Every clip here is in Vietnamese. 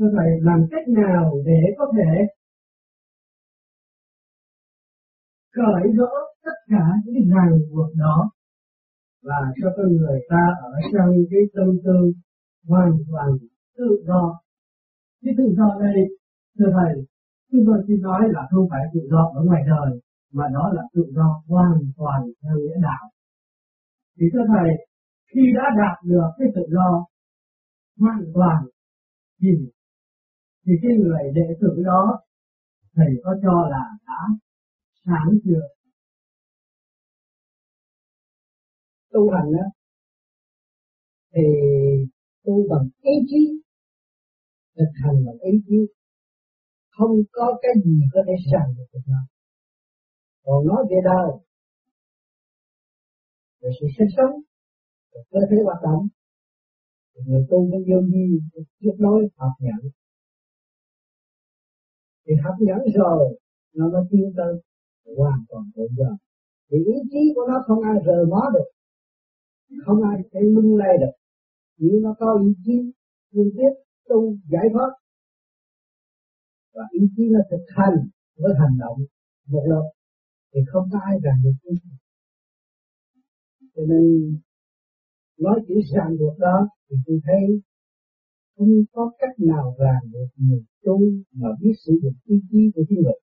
Thưa Thầy, làm cách nào để có thể cởi gỡ tất cả những ràng buộc đó và cho con người ta ở trong cái tâm tư hoàn toàn tự do. Cái tự do đây, thưa Thầy, chúng tôi chỉ nói là không phải tự do ở ngoài đời, mà đó là tự do hoàn toàn theo nghĩa đạo. Thì thưa Thầy, khi đã đạt được cái tự do hoàn toàn thì cái người đệ tử đó Thầy có cho là đã sáng chưa? Tu hành á thì tu bằng ý chí, thực hành bằng ý chí, không có cái gì có thể ràng được nó. Còn nói về đời, về sự sinh sống, về cơ thể hoạt động, người tu với vô vi tiếp nối học nhận. Thì học nhận rồi nó tiến tới hoàn toàn tự do. Thì ý chí của nó không ai rời mó được, không ai thể lung lay được. Nếu nó có ý chí liên tiếp tu giải thoát và ý chí nó thực hành với hành động một lần thì không có ai ràng được. Cho nên nói chỉ ràng buộc đó thì tôi thấy không có cách nào ràng được người tu mà biết sử dụng ý chí của chính mình.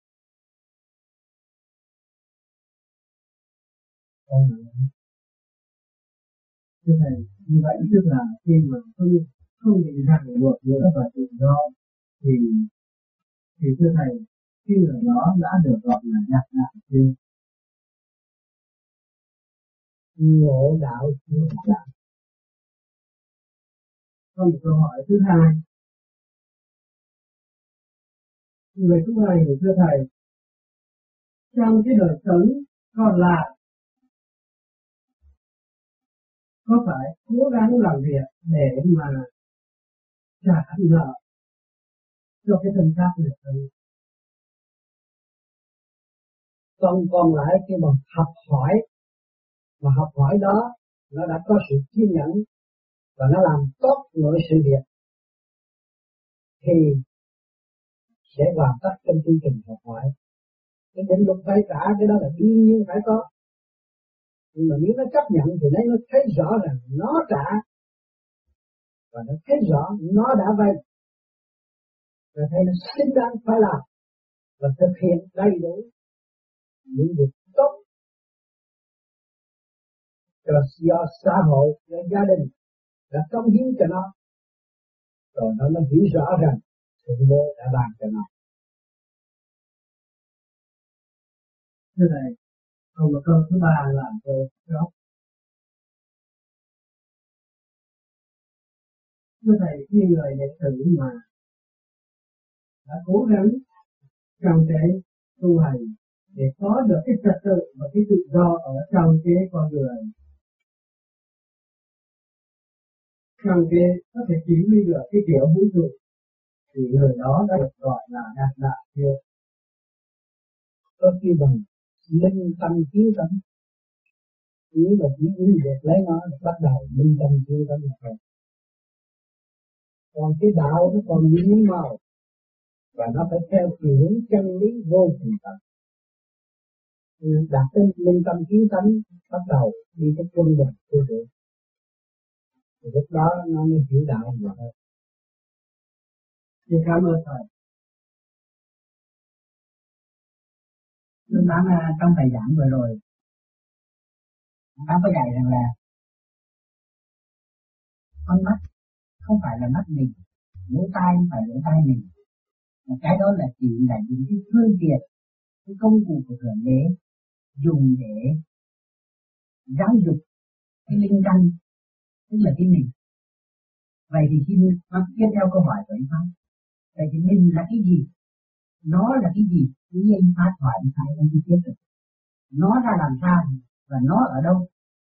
Thưa Thầy, như vậy tức là khi mà không bị ràng buộc nữa và tự do thì thưa Thầy, khi người đó đã được gọi là nhập đạo chưa? Ngộ đạo chưa đạo. Có một câu hỏi thứ hai. Người tu hành thưa Thầy, trong cái đời sống còn lại có phải cố gắng làm việc để mà trả nợ cho cái thân xác này không? Còn lại khi mà học hỏi, mà học hỏi đó nó đã có sự kiên nhẫn và nó làm tốt mọi sự việc thì sẽ hoàn tất trong chương trình học hỏi. Cái định luật phải trả, cái đó là đương nhiên phải có. Nhưng mà nếu nó chấp nhận thì nó thấy rõ rằng nó trả và nó thấy rõ nó đã vay và thấy nó xứng đáng phải làm và thực hiện đầy đủ những việc tốt do xã hội, do gia đình đã cống hiến cho nó, rồi nó hiểu rõ rằng Thượng Đế đã ban cho nó. Thưa Thầy, còn một câu thứ ba là câu đó. Thưa Thầy, khi người đệ tử mà đã cố gắng trong cái tu hành để có được cái trật tự và cái tự do ở trong cái con người, trong cái có thể chỉ huy được cái kiểu vũ trụ, thì người đó đã được gọi là đạt đạo chưa? Có khi bằng linh tâm kiến tánh, nếu mà chỉ huy được lấy nó bắt đầu linh tâm kiến tánh rồi. Còn cái đạo nó còn những màu và nó phải theo hướng chân lý vô cùng tận. Đạt đến linh tâm kiến tánh bắt đầu đi cái quân bình vô trụ. Lúc đó nó mới hiểu đạo mà thôi. Xin cảm ơn Thầy. Lúc đó trong bài giảng vừa rồi bác có dạy rằng là con mắt không phải là mắt mình, lỗ tai không phải lỗ tai mình, mà cái đó là chỉ là những cái phương tiện, cái công cụ của Thượng Đế dùng để giáo dục cái linh căn, tức là cái mình. Vậy thì xin bác tiếp theo câu hỏi của anh Pháp. Vậy thì mình là cái gì? Nó là cái gì? Quý anh Pháp hỏi anh Pháp anh đi tiếp được. Nó ra làm sao và nó ở đâu?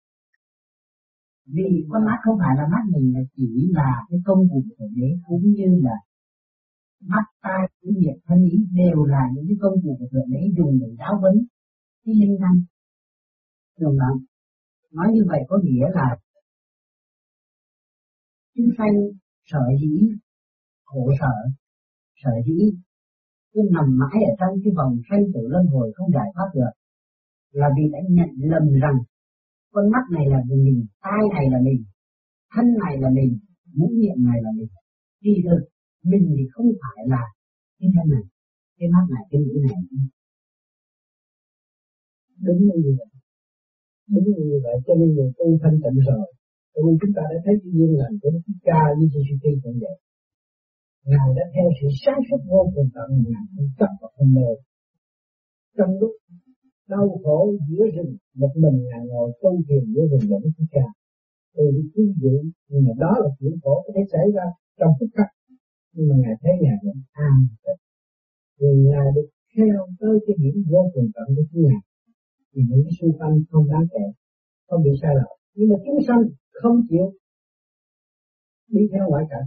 Vì con mắt không phải là mắt mình, mà chỉ là cái công cụ của Thượng Đế, cũng như là mắt, tai, cái miệng, thân ý đều là những cái công cụ của Thượng Đế dùng để giáo huấn cái linh căn. Đúng không? Nói như vậy có nghĩa là chúng sanh sở dĩ khổ sợ dĩ cứ nằm mãi ở trong cái vòng sanh tử luân hồi không giải thoát được, là vì đã nhận lầm rằng con mắt này là mình, tai này là mình, thân này là mình, mũi miệng này là mình. Kỳ thực mình thì không phải là cái thân này, cái mắt này, cái mũi này. Đúng như vậy, đúng như vậy. Cho nên người tu thanh tịnh rồi, cho nên chúng ta đã thấy cái duyên lành của Đức Cha với Giêsu Christ cũng vậy. Ngài đã theo sự sáng suốt vô cùng tận, Ngài không chấp và không mê. Trong lúc đau khổ giữa rừng, một mình Ngài ngồi tu thiền giữa rừng với Đức Cha. Từ đi cứu viện, nhưng mà đó là chuyện khổ có thể xảy ra trong phút khắc. Nhưng mà Ngài thấy Ngài vẫn an tịnh, vì Ngài được theo tới cái điểm vô cùng tận của chính Ngài. Vì những cái xung quanh không đáng kể, không bị sai lầm. Nhưng mà chúng sanh không chịu đi theo ngoại cảnh,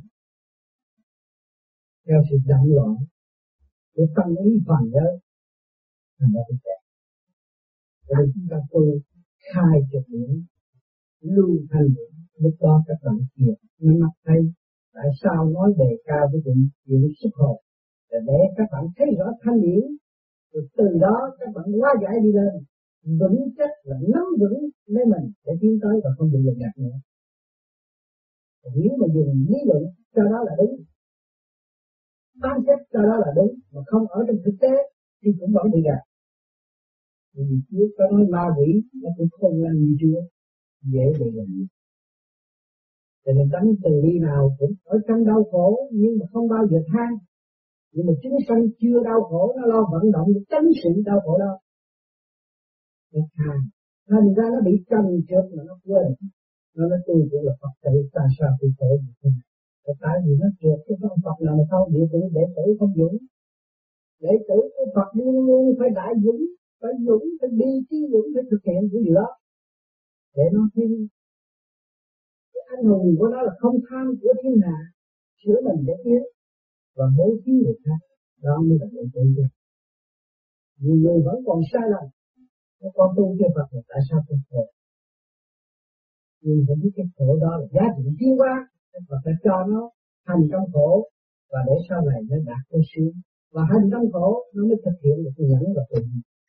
theo sự động loạn của tâm ý phàm giới, thành ra bị kẹt. Cho nên chúng ta tu khai trực điểm, lưu thanh điểm, lúc đó các bạn kia nó mắt thấy tại sao nói đề cao với chuyện xuất hồn, là để các bạn thấy rõ thanh điển, rồi từ đó các bạn hóa giải đi lên, vững chắc là nắm vững lấy mình để tiến tới và không bị lừa gạt nữa. Nếu mà dùng lý luận cho đó là đúng, phán xét cho đó là đúng, mà không ở trong thực tế thì cũng vẫn bị gạt. Vì Chúa có nói ma quỷ nó cũng không làm gì chưa dễ bị gạt. Cho nên đánh từ đi nào cũng ở trong đau khổ nhưng mà không bao giờ than. Nhưng mà chúng sanh chưa đau khổ nó lo vận động để tránh sự đau khổ đó. Nó than, thành ra nó bị trầm trượt mà nó quên. Nó nói tôi cũng là Phật tử, ta sao tôi khổ như thế này. Tại vì nó trượt cái con Phật nào mà không địa tử đệ tử không dũng. Đệ tử của Phật luôn luôn phải đại dũng, phải đi trí dũng, phải thực hiện cái gì đó. Để nó thêm cái anh hùng của nó là không tham của thiên hạ, sửa mình để tiến và bố thí người khác. Đó mới là đệ tử. Nhiều người vẫn còn sai lầm. Con tu cho Phật là tại sao không khổ? Nhưng phải biết cái khổ đó là giá trị tiến hóa, và phải cho nó hành trong khổ, và để sau này nó đạt tới siêu. Và hành trong khổ nó mới thực hiện được nhẫn và từ.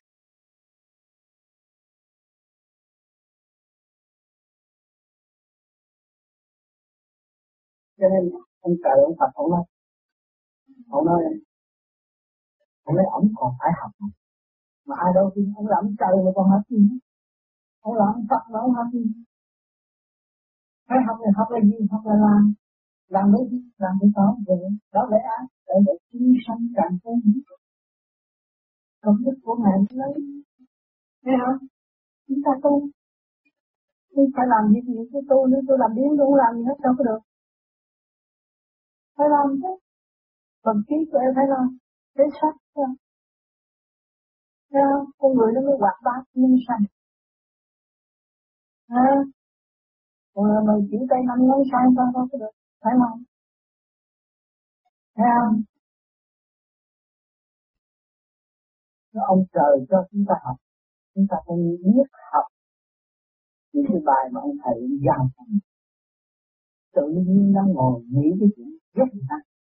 Cho nên ông trời ông Phật ông nói ông còn phải học, mà ai đâu tin ông làm trời mà còn học gì, ông làm Phật mà ông học gì? Phải học là học là gì? Học là làm mấy gì? Làm cái đó rồi đó lẽ á, để chúng sanh càng thêm công đức của ngài lấy, thấy không? Chúng ta tu không phải làm gì cái tu, nếu tôi làm biến tôi không làm gì hết đâu có được, phải làm chứ. Phần trí của em phải làm để sắc không? Thấy không? Con người nó mới hoạt bát nhân sanh. Còn mà chỉ tay năm ngón sai sao đâu có được, phải không? Thấy không? Ông trời cho chúng ta học, chúng ta phải biết học những cái bài mà ông thầy giao. Tự nhiên đang ngồi nghĩ cái chuyện rất là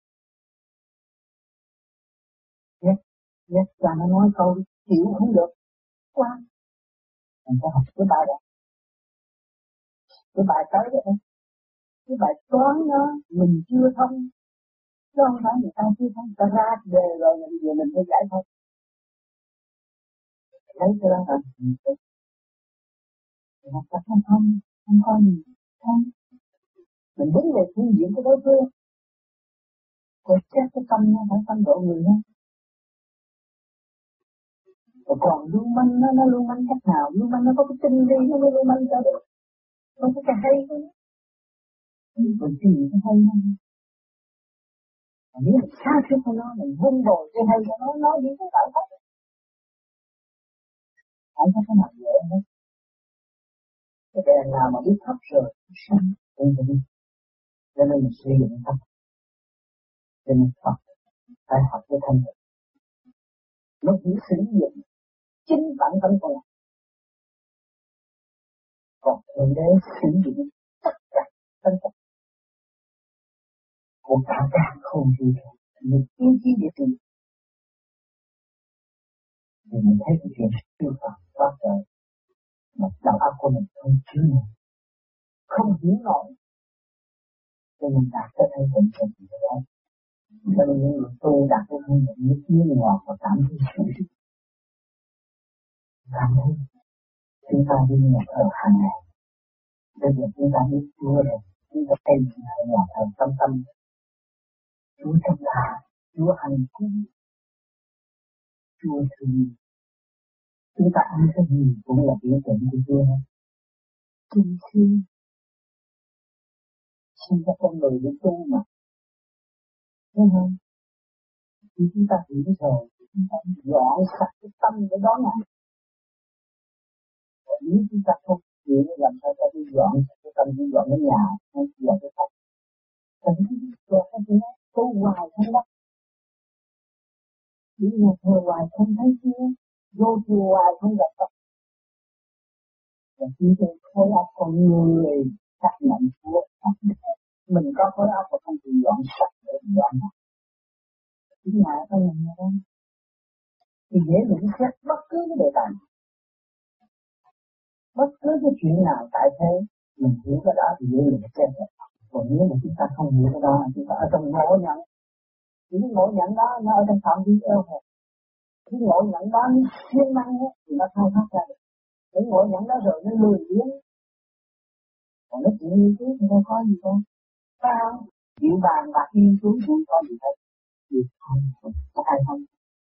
nhất cha nó nói câu chịu không được quá, mình phải học cái bài đó, cái bài tới đó, cái bài toán đó mình chưa thông, chứ không phải người ta chưa thông, ta ra đề rồi mình phải giải thôi, lấy cái đó là mình học ta không có gì không, mình đứng về phương diện của đối phương, rồi xét cái tâm nó phải tâm độ người đó. Còn lưu manh nó lưu manh cách nào? Lưu manh nó có cái tinh vi nó mới lưu manh cho được, không có cái hay của nó. Mình tìm cái hay nó, nếu mình xa suốt của nó, mình vun bồi cái hay của nó, nói đi cái tạo pháp, không có cái nào dễ hết. Cái đèn nào mà biết thấp rồi, sáng, cũng đi. Cho nên mình sử dụng tâm, cho nên Phật phải học cái thanh tịnh. Nó chỉ sử dụng chính bản thân của nó, còn Thượng Đế sử dụng tất cả thân tộc của cả không vũ trụ, một tiên tri địa tử. Thì mình thấy cái chuyện siêu phàm quá trời, mà đầu óc của mình không chứa nổi, không hiểu nổi, cho nên đạt tới thấy tình trạng gì đó. Cho nên những người tu đạt tới thấy những tiếng ngọt và cảm thấy sướng, cảm thấy chúng ta đi nhà thờ hàng ngày. Bây giờ chúng ta biết Chúa rồi, chúng ta thấy nhà thờ tâm tâm, Chúa trong ta, Chúa hành cung, Chúa thương. Chúng ta ăn cái gì cũng là biểu tượng của Chúa. Chúng xin cho con người để tu mà. Đúng không? Khi chúng ta hiểu rồi, chúng ta dọn sạch cái tâm để đón nhận. Nếu chúng ta không chịu làm sao ta đi dọn cái tâm, đi dọn cái nhà, hay dọn cái tâm. Tại vì dọn cái gì đó, tu hoài không đó. Đi nhà thờ hoài không thấy Chúa, vô chùa hoài không gặp Phật. Và chúng tôi khối óc con người xác nhận Chúa. Mình có khối óc và không chịu dọn sạch để dọn sạch. Cái nhà có mình đó. Thì dễ nhận xét bất cứ cái đề tài, bất cứ cái chuyện nào tại thế, mình hiểu cái đó thì dễ nhận xét. Còn nếu mà chúng ta không hiểu cái đó, chúng ta ở trong ngộ nhận, thì cái ngộ nhận đó nó ở trong phạm vi eo hẹp. Cái ngộ nhận đó nó siêng năng thì nó khai thác ra được. Cái ngộ nhận đó rồi nó lười biếng. Còn nó chuyện như thế thì đâu có gì đâu. Phải không? Chịu bàn bạc nghiên cứu cũng có gì hết. Việc không, có ai không?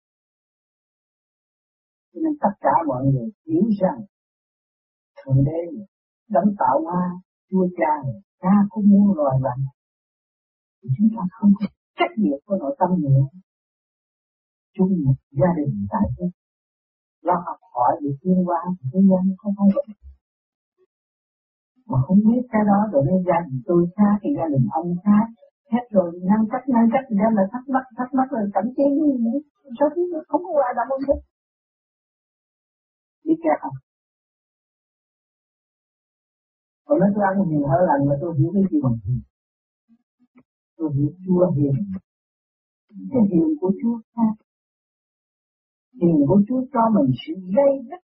Cho nên tất cả mọi người hiểu rằng Thượng Đế đấng tạo hóa, Chúa Cha Cha cũng muốn loài bạn. Thì chúng ta không có trách nhiệm của nội tâm nữa. Chung một gia đình tại thế. Lo học hỏi để tiến hóa thì thế gian không có được. Mà không biết cái đó rồi nên gia đình tôi khác thì gia đình ông khác. Hết rồi ngăn cách thì đem lại thắc mắc rồi cảm chế gì nữa. Sao chứ không có ai đảm bảo hết. Đi kẹt không? Còn nói tôi ăn hiền hơn lành mà tôi hiểu cái gì bằng hiền. Tôi hiểu Chúa hiền. Cái hiền của Chúa khác. Hiền của Chúa cho mình sự gây đứt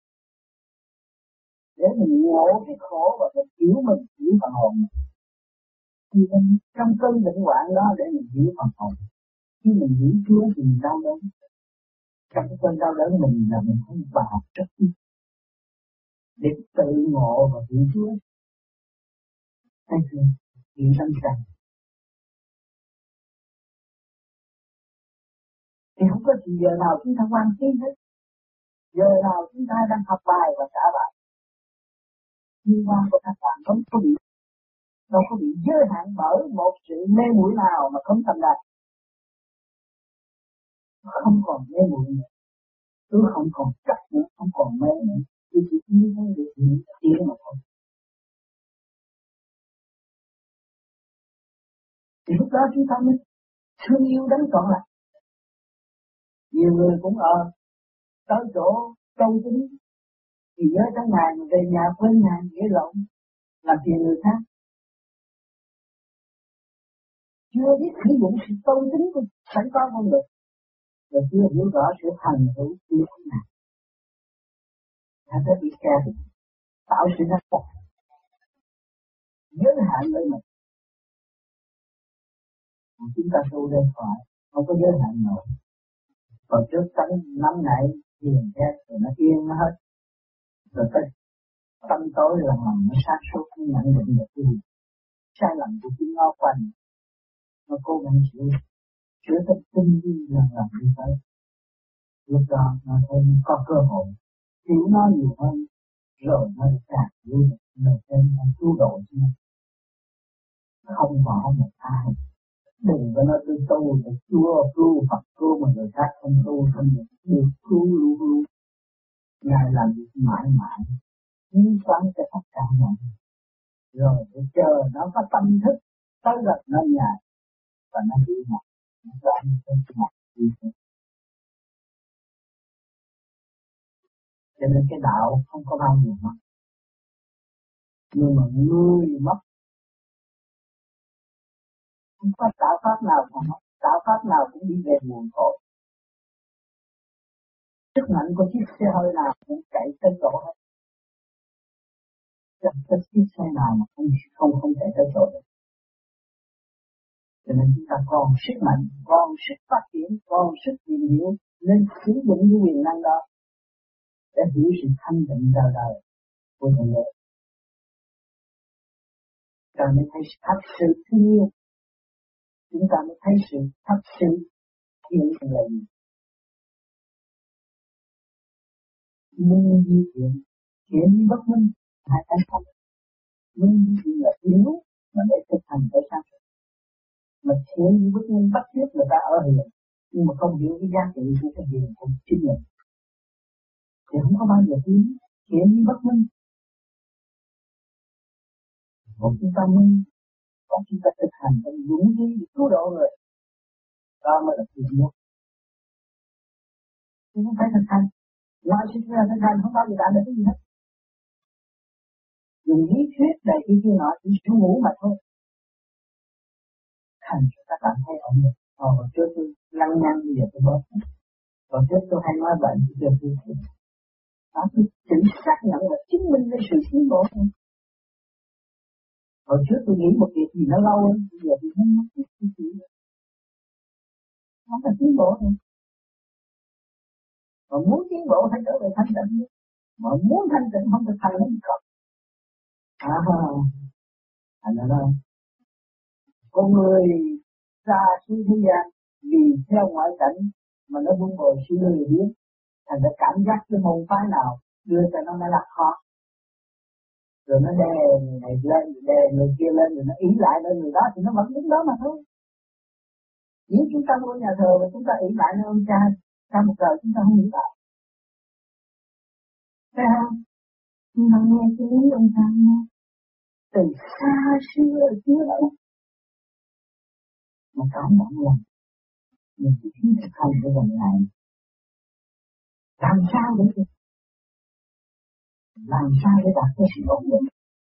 để mình ngộ cái khổ và cái hiểu mình, hiểu phần hồn. Thì trong cơn bệnh hoạn đó để mình hiểu phần hồn. Khi mình hiểu Chúa thì mình đau đớn. Trong cái cơn đau đớn mình là mình không vào rất ít. Để tự ngộ và hiểu Chúa. Thấy chưa? Hiểu tâm trạng. Thì không có gì giờ nào chúng ta quan心hết. Giờ nào chúng ta đang học bài và trả bài. Nhưng qua của các bạn không có bị giới hạn bởi một sự mê muội nào mà không thành đạt. Không còn mê muội nữa. Tôi không còn chấp nữa, không còn mê nữa. Tôi chỉ yêu muốn được những tiếng mà thôi. Thì lúc đó chúng ta mới thương yêu đấng trọn lành. Nhiều người cũng tới chỗ câu tính thì nhớ tháng ngày mà về nhà quên nhà dễ lộn làm phiền người khác. Chưa biết sử dụng sự tôn tính của sẵn có con người, rồi chưa hiểu rõ sự hành hữu như thế nào. Thành ra bị kẹt, tạo sự nát bọc, giới hạn với mình. Chúng ta tu lên phải, không có giới hạn nổi. Còn trước tánh nắm nảy, thiền thét, rồi nó yên nó hết. Rồi cái tâm tối là nó sát suốt, nó nhận định được cái gì. Sai lầm của chính nó quanh. Nó cố gắng chữa tất tinh vi làm như thế. Lúc đó nó thấy có cơ hội hiểu nó nhiều hơn, rồi nó càng vui được trên cứu độ chứ. Không bỏ một ai. Đừng có nói tôi tu để Chúa cứu Phật cứu mà người khác không tu không được cứu luôn luôn. Ngài làm việc mãi mãi chiếu sáng cho tất cả mọi người. Rồi để chờ nó có tâm thức tới gần nơi Ngài và nó đi mặt nó cho anh trên mặt đi. Cho nên cái đạo không có bao giờ mất. Nhưng mà người mất không có đạo pháp nào mà mất. pháp nào cũng đi về nguồn cội. Sức mạnh của chiếc xe hơi nào cũng chạy tới chỗ hết. Chẳng có chiếc xe nào mà không chạy tới chỗ được. Cho nên chúng ta còn sức mạnh, còn sức phát triển, còn sức tìm hiểu, nên sử dụng những quyền năng đó để hiểu sự thanh tịnh đời đời của con người. Ta mới thấy thật sự thương yêu, chúng ta mới thấy sự thật sự thiện là gì. Minh di thiện, thiện bất minh, hai cái không. Minh di thiện là yếu mà để thực hành tới sáng suốt. Mà thiện bất minh bắt chước người ta ở hiền, nhưng mà không hiểu cái giá trị của cái hiền của chính mình. Thì không có bao giờ tiến, thiện bất minh. Còn chúng ta minh, còn chúng ta thực hành trong dũng khí để cứu độ người, đó mới là thiện nhất. Chứ không phải thực hành. Ngoài sự thực hành không bao giờ đạt được cái gì hết. Dùng lý thuyết này kia nọ chỉ chú ngủ mà thôi. Thành cho ta cảm thấy ổn định. Hồi trước tôi lăng nhăng bây giờ tôi bớt. Hồi trước tôi hay nói bệnh bây giờ tôi tôi chỉ xác nhận là chứng minh cái sự tiến bộ thôi. Hồi trước tôi nghĩ một việc gì nó lâu hơn, bây giờ tôi không nói cái gì nữa. Không phải tiến bộ thôi. Mà muốn tiến bộ phải trở về thanh tịnh. Mà muốn thanh tịnh không được thành nó có. Thành ra đâu. Con người ra xuống thế gian vì theo ngoại cảnh mà nó buông bồi sự lười biếng, thành ra cảm giác cái môn phái nào đưa cho nó mới là khó. Rồi nó đè người này lên, đè người kia lên, rồi nó ý lại nơi người đó thì nó vẫn đứng đó mà thôi. Nếu chúng ta vô nhà thờ và chúng ta ý lại nơi ông cha, sau một đời chúng ta không nghĩ lại. Thấy không? Nhưng mà nghe cái lý ông cha nghe, từ xa xưa chưa đâu. Mà cảm động lòng, mình chỉ thiếu thực hành để gần lại. Làm sao để được? Làm sao để đạt tới sự ổn định?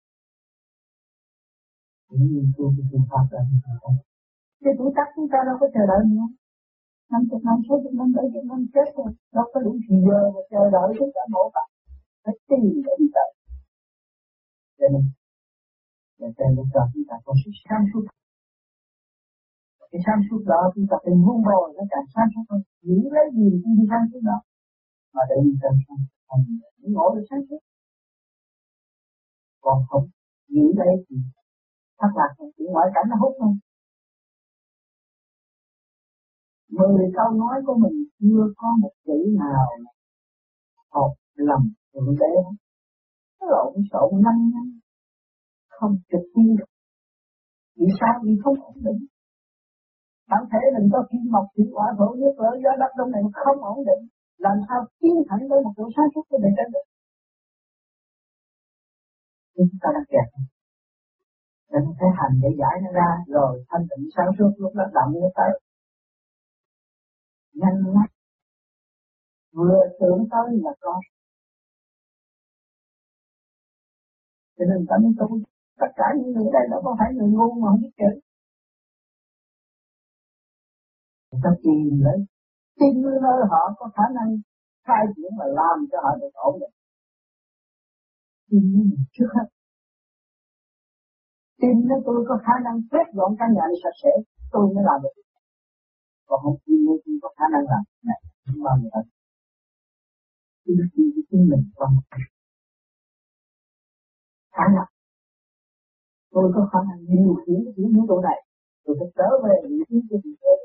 Những nghiên cứu của phương pháp là như thế. Cái tuổi tác chúng ta đâu có chờ đợi nữa. 50 năm, 60 năm, 70 năm chết rồi. Đâu có đủ thì giờ mà chờ đợi chúng ta nổ bạc. Phải tìm để đi tới. Cho nên, trên lúc đó chúng ta có sự sáng suốt. Cái sáng suốt đó chúng ta phải vun bồi nó càng sáng suốt hơn. Những lấy gì cũng đi sáng suốt đó. Mà để đi tới sáng suốt. Những ngộ được sáng suốt. Còn không, giữ đây thì thất lạc không, chỉ ngoại cảnh nó hút không. 10 câu nói của mình chưa có một chữ nào hợp lầm thượng đế. Nó lộn xộn năm năm, không trực tiên được. Vì sao? Vì không ổn định. Bản thể mình có kim mộc thủy hỏa thổ nước lửa gió đất đông này không ổn định. Làm sao tiến thẳng tới một chỗ sáng suốt của mình được? Chúng ta đang kẹt. Nên phải hành để giải nó ra, rồi thanh tịnh sáng suốt lúc đó động nó tới. Nhanh lắm. Vừa tưởng tới là có. Cho nên ta mới tu. Tất cả những người đây đâu có phải người ngu mà không biết chữ. Người ta tìm nơi họ có khả năng khai triển và làm cho họ được ổn định. Tìm nơi trước hết. Tìm nơi tôi có khả năng quét dọn căn nhà sạch sẽ, tôi mới làm được. Còn không tìm nơi tôi có khả năng làm này, không bao giờ hết. Tôi được tìm với chính mình quan trọng. Khả năng. Tôi có khả năng điều khiển những vũ trụ này, tôi phải trở về những thứ của vũ trụ.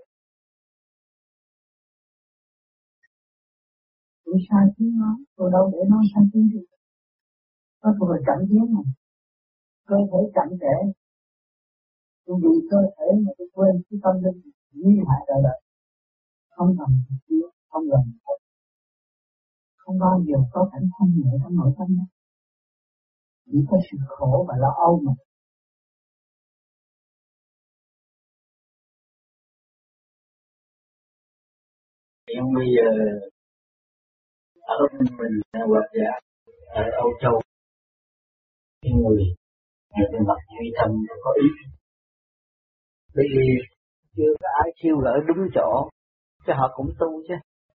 Tôi sai tiếng nói, tôi đâu để nói sai tiếng gì. Có tôi phải chậm tiếng mà. Cơ thể chậm trễ. Tôi vì cơ thể mà tôi quên cái tâm linh nguy hại đời đời. Không cần thực tiễn, không cần thật. Không bao giờ có cảnh thanh nhẹ trong nội tâm nữa. Chỉ có sự khổ và lo âu mà. Nhưng bây giờ ở mình hoặc là ở Âu Châu, những người về mặt duy tâm có ý. Bởi vì chưa có ai siêu gỡ đúng chỗ, chứ họ cũng tu chứ,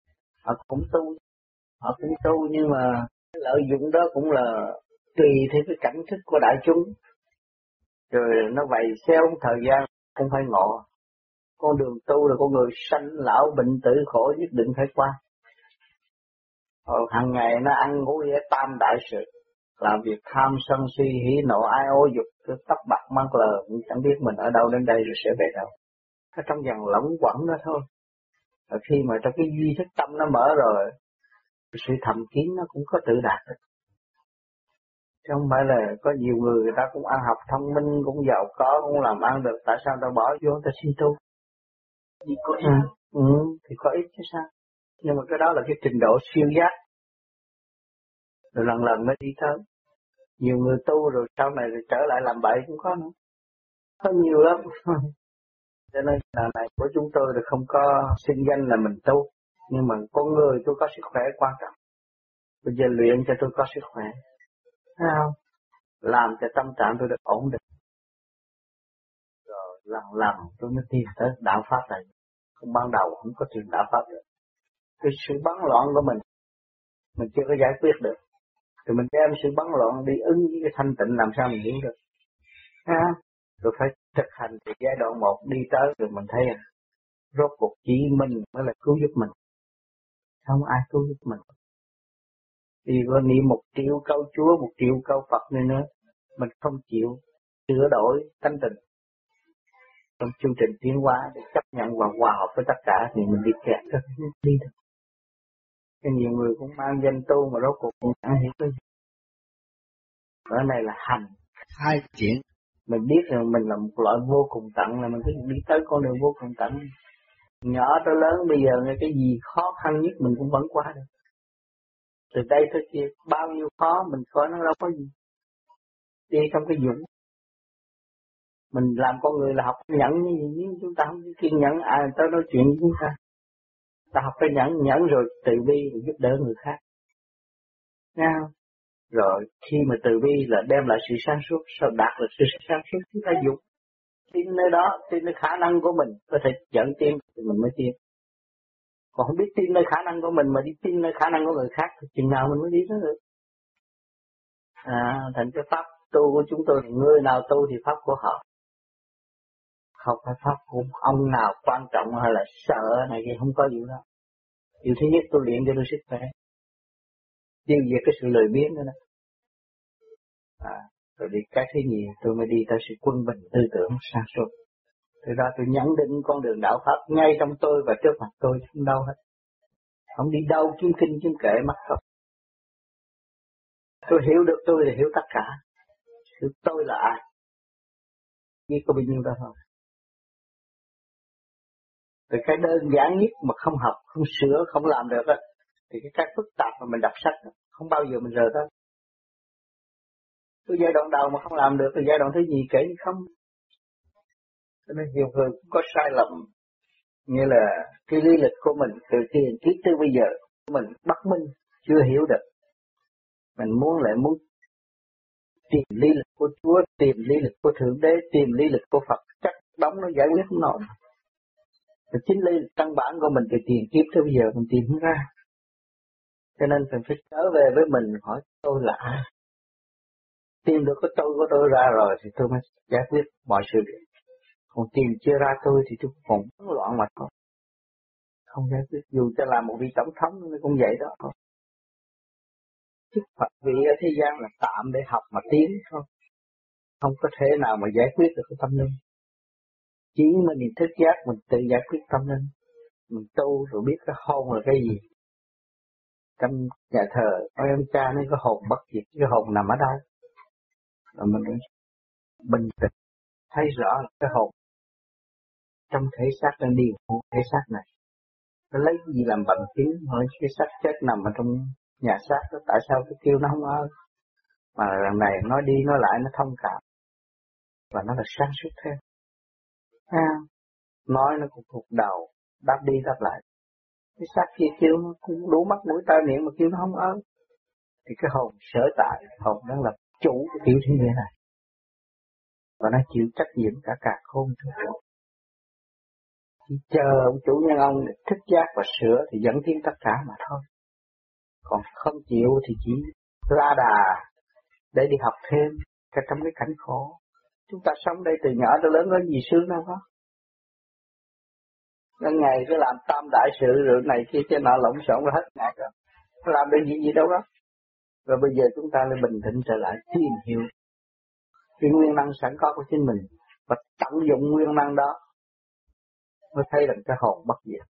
họ cũng tu nhưng mà cái lợi dụng đó cũng là tùy theo cái cảnh thức của đại chúng, rồi nó vậy xéo thời gian không phải ngộ. Con đường tu là con người sanh lão bệnh tử khổ nhất định phải qua. Hàng ngày nó ăn ngủ với tam đại sự, làm việc tham sân si hỉ nộ ai ô dục, cứ tóc bạc mang lờ, cũng chẳng biết mình ở đâu đến đây rồi sẽ về đâu. Nó trong dòng lẫn quẩn đó thôi. Và khi mà trong cái duy thức tâm nó mở rồi, sự thầm kín nó cũng có tự đạt được. Chứ không phải là có nhiều người ta cũng ăn học thông minh, cũng giàu có, cũng làm ăn được, tại sao ta bỏ vô ta xin tu? Thì có ít. Thì có ít chứ sao? Nhưng mà cái đó là cái trình độ siêu giác. Rồi lần lần mới đi tới. Nhiều người tu rồi sau này rồi trở lại làm bậy cũng có nữa. Có nhiều lắm. Cho nên lần này của chúng tôi là không có xưng danh là mình tu. Nhưng mà con người tôi có sức khỏe quan trọng. Bây giờ luyện cho tôi có sức khỏe. Thấy không? Làm cho tâm trạng tôi được ổn định. Rồi lần lần tôi mới tìm tới đạo Pháp này. Không ban đầu không có tìm đạo Pháp được. Cái sự bấn loạn của mình chưa có giải quyết được. Thì mình đem sự bấn loạn đi ứng với cái thanh tịnh làm sao mình hiểu được. Rồi phải thực hành từ giai đoạn 1 đi tới rồi mình thấy rốt cuộc chỉ mình mới là cứu giúp mình. Không ai cứu giúp mình. Vì có niệm 1 triệu câu Chúa, 1 triệu câu Phật nữa, mình không chịu sửa đổi tánh tình. Trong chương trình tiến hóa để chấp nhận và hòa hợp với tất cả thì mình bị kẹt thôi, đi được. Cái nhiều người cũng mang danh tu mà rốt cuộc cũng chẳng hiểu cái gì. Ở này là hành, hai chuyện. Mình biết rằng mình là một loại vô cùng tận, là mình cứ đi tới con đường vô cùng tận. Nhỏ tới lớn bây giờ cái gì khó khăn nhất mình cũng vẫn qua được. Từ đây tới kia bao nhiêu khó mình coi nó đâu có gì. Đi trong cái dũng. Mình làm con người là học nhẫn như gì, nhưng chúng ta không kiên nhẫn ai tới nói chuyện với chúng ta. Ta học phải nhẫn rồi từ bi để giúp đỡ người khác. Nghe không? Rồi khi mà từ bi là đem lại sự sáng suốt, sau đạt được sự sáng suốt chúng ta dùng. Tin nơi đó, tin nơi khả năng của mình, có thể dẫn tiến thì mình mới tiến. Còn không biết tin nơi khả năng của mình mà đi tin nơi khả năng của người khác thì chừng nào mình mới đi tới được. Thành cái pháp tu của chúng tôi, người nào tu thì pháp của họ. Không phải pháp của ông nào quan trọng hay là sợ này kia, không có gì đó. Điều thứ nhất tôi luyện cho tôi sức khỏe. Tiêu diệt cái sự lười biếng đó. Rồi đi cái thứ nhì tôi mới đi tới sự quân bình tư tưởng sáng suốt. Từ đó tôi nhận định con đường đạo Pháp ngay trong tôi và trước mặt tôi, không đâu hết. Không đi đâu kiếm kinh kiếm kệ mất không. Tôi hiểu được tôi thì hiểu tất cả. Hiểu tôi là ai. Chỉ có bao nhiêu đó thôi. Từ cái đơn giản nhất mà không học, không sửa, không làm được đó, thì cái phức tạp mà mình đọc sách đó, không bao giờ mình rời tới. Cái giai đoạn đầu mà không làm được thì giai đoạn thứ gì kể như không. Cho nên nhiều người cũng có sai lầm. Như là cái lý lịch của mình từ tiền kiếp tới bây giờ mình bất minh, chưa hiểu được. Mình muốn tìm lý lịch của Chúa, tìm lý lịch của Thượng Đế, tìm lý lịch của Phật, chắc đóng nó giải quyết không nổi. Và chính lý lịch căn bản của mình từ tiền kiếp tới bây giờ mình tìm không ra. Cho nên mình phải trở về với mình, hỏi tôi là ai. Tìm được cái tôi của tôi ra rồi thì tôi mới giải quyết mọi sự việc. Còn tìm chưa ra tôi thì tôi còn bấn loạn mà thôi. Không giải quyết, dù cho làm một vị tổng thống nó cũng vậy đó thôi. Chức Phật vị ở thế gian là tạm để học mà tiến thôi. Không có thể nào mà giải quyết được cái tâm linh. Chỉ mình thức giác mình tự giải quyết tâm linh. Mình tu rồi biết cái hồn là cái gì. Trong nhà thờ, ông cha nói cái hồn bất diệt, cái hồn nằm ở đâu. Rồi mình bình tĩnh, thấy rõ là cái hồn trong thể xác đang điều của thể xác này. Nó lấy cái gì làm bằng chứng, hỏi cái xác chết nằm ở trong nhà xác đó, tại sao cái kêu nó không ơi. Mà lần này nói đi nói lại nó thông cảm. Và nó là sáng suốt thêm. Nói nó cũng thuộc đầu, đáp đi đáp lại. Cái xác kia kêu nó cũng đủ mắt mũi tai miệng mà kêu nó không ơi. Thì cái hồn sở tại, hồn đang là chủ của tiểu thiên địa này. Và nó chịu trách nhiệm cả khôn. Chỉ chờ ông chủ nhân ông thức giác và sửa thì dẫn tiến tất cả mà thôi. Còn không chịu thì chỉ la đà để đi học thêm trong cái cảnh khổ. Chúng ta sống đây từ nhỏ tới lớn có gì sướng đâu có. Nên ngày cứ làm tam đại sự rồi này kia cho nọ lộn xộn rồi hết ngày rồi. Làm được gì đâu đó. Rồi bây giờ chúng ta lại bình tĩnh trở lại tìm hiểu cái nguyên năng sẵn có của chính mình và tận dụng nguyên năng đó mới thấy rằng cái hồn bất diệt.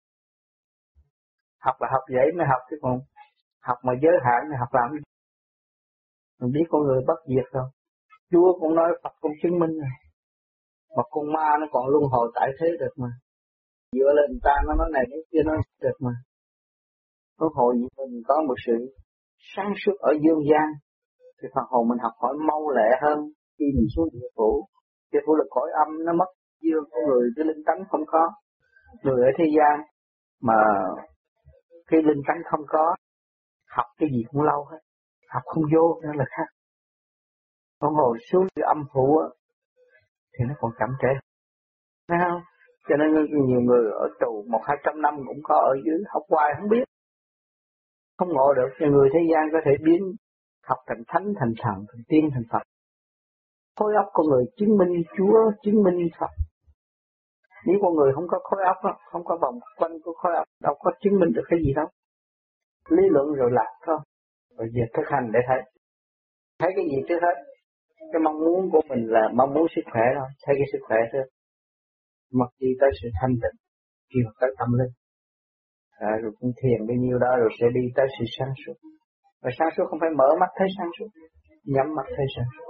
Học là học vậy mới học chứ còn học mà giới hạn thì học làm gì? Mình biết con người bất diệt không? Chúa cũng nói, Phật cũng chứng minh rồi. Mà con ma nó còn luân hồi tại thế được mà. Dựa lên người ta nó nói này nói kia nó được mà. Luân hồi mình có một sự sáng suốt ở dương gian thì phần hồn mình học hỏi mau lẹ hơn khi mình xuống địa phủ. Địa phủ là cõi âm nó mất dương của người, cái linh tánh không có. Người ở thế gian mà cái linh tánh không có, học cái gì cũng lâu hết, học không vô nên là khác. Con hồn xuống cái âm phủ thì nó còn chậm trễ, thấy không? Cho nên nhiều người ở tù 100-200 năm cũng có ở dưới, học hoài không biết, không ngộ được. Nhiều người thế gian có thể biến học thành thánh, thành thần, thành tiên, thành Phật. Khối óc con người chứng minh Chúa, chứng minh Phật. Nếu con người không có khối óc, không có vòng quanh của khối óc, đâu có chứng minh được cái gì đâu. Lý luận rồi lạc thôi, rồi về thực hành để thấy. Thấy cái gì trước hết? Cái mong muốn của mình là mong muốn sức khỏe thôi, thấy cái sức khỏe thôi. Mặc gì tới sự thanh tịnh, kêu tới tâm linh. Rồi cũng thiền bao nhiêu đó rồi sẽ đi tới sự sáng suốt. Và sáng suốt không phải mở mắt thấy sáng suốt, nhắm mắt thấy sáng suốt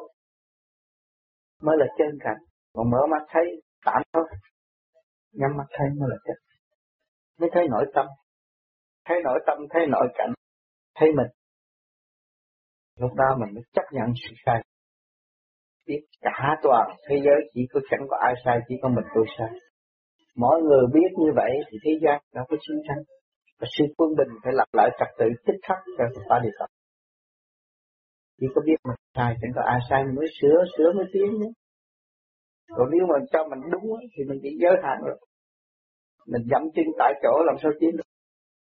mới là chân cảnh. Còn mở mắt thấy tạm thôi, nhắm mắt thấy mới là chân. Mới thấy nội tâm, thấy nội tâm, thấy nội cảnh, thấy mình. Lúc đó mình mới chấp nhận sự sai. Biết cả toàn thế giới chỉ có chẳng có ai sai, chỉ có mình tôi sai. Mỗi người biết như vậy thì thế gian đâu có chiến tranh. Và sự quân bình phải lập lại trật tự tích khắc cho ta đi tập. Chỉ có biết mình sai, chẳng có ai sai mình mới sửa mới tiến nữa. Còn nếu mà cho mình đúng thì mình chỉ giới hạn rồi. Mình dẫm chân tại chỗ làm sao tiến được.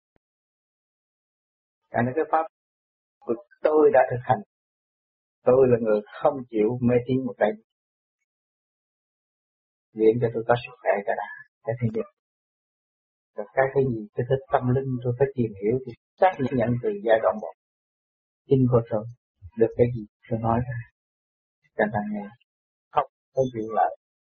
Cái này cái pháp của tôi đã thực hành. Tôi là người không chịu mê tín một cái. Nguyện cho tôi có sức khỏe cả đã, cái thứ nhất. Rồi cái thứ gì, cái thứ tâm linh tôi phải tìm hiểu thì xác nhận từ giai đoạn 1. Chính của tôi được cái gì tôi nói ra. Cả thằng nghe không chịu lại.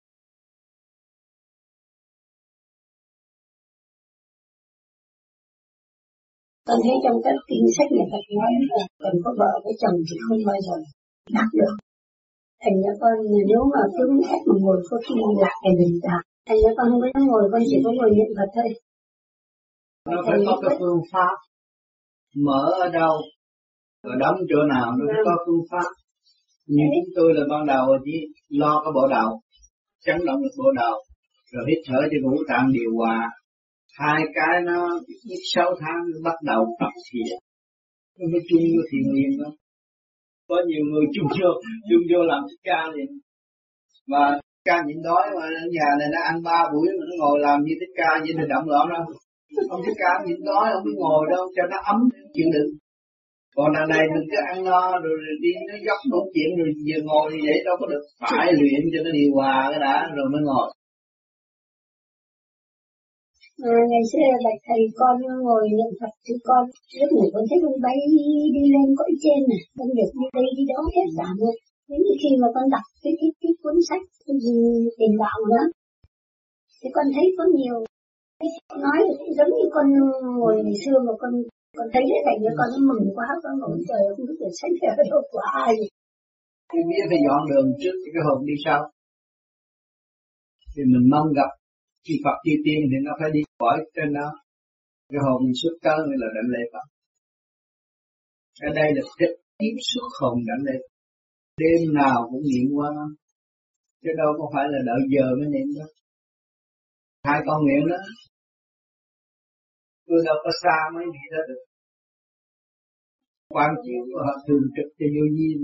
Con thấy trong các kinh sách người ta nói là cần có vợ với chồng thì không bao giờ đạt được. Thành ra con nếu mà cứ ép mà ngồi có khi lạc thì mình đạt. Thành ra con không có ngồi, con chỉ có ngồi niệm Phật thôi. Nó phải có cái phương pháp. Mở ở đâu, rồi đóng chỗ nào nó phải có phương pháp. Như chúng tôi là ban đầu chỉ lo cái bộ đầu, chấn động được bộ đầu, rồi hít thở cho ngũ tạng điều hòa. Hai cái nó ít 6 tháng nó bắt đầu tập thiền. Nó mới chung vô thiền liền đó. Có nhiều người chung vô làm thích ca liền. Mà ca nhịn đói mà ở nhà này nó ăn 3 buổi mà nó ngồi làm như thích ca vậy thì động loạn đâu. Ông thích ca nhịn đói ông mới ngồi đâu cho nó ấm chịu đựng. Còn đằng này mình cứ ăn no rồi đi nó dốc nói chuyện rồi giờ ngồi như vậy đâu có được. Phải luyện cho nó điều hòa cái đã rồi mới ngồi. Ngày xưa bạch thầy con ngồi niệm Phật chứ con lúc này con thấy con bay đi lên cõi trên này, con được đi đây đi đó hết cả rồi. Đến khi mà con đọc cái cuốn sách cái gì tiền đạo nữa, thì con thấy có nhiều cái nói giống như con ngồi ngày xưa mà con thấy cái cảnh đó con mừng quá, con ngồi trời không biết là sách ở đâu của ai. Thì biết phải dọn đường trước cái hồn đi sau. Thì mình mong gặp khi Phật chư tiên thì nó phải đi khỏi trên đó. Cái hồn mình xuất tới mới là đảnh lễ Phật. Ở đây là trực tiếp xuất hồn đảnh lễ. Đêm nào cũng niệm qua nó. Chứ đâu có phải là đợi giờ mới niệm đó. Hai con nguyện đó. Tôi đâu có xa mới nghĩ ra được. Quan chiếu của họ thường trực cho vô duyên.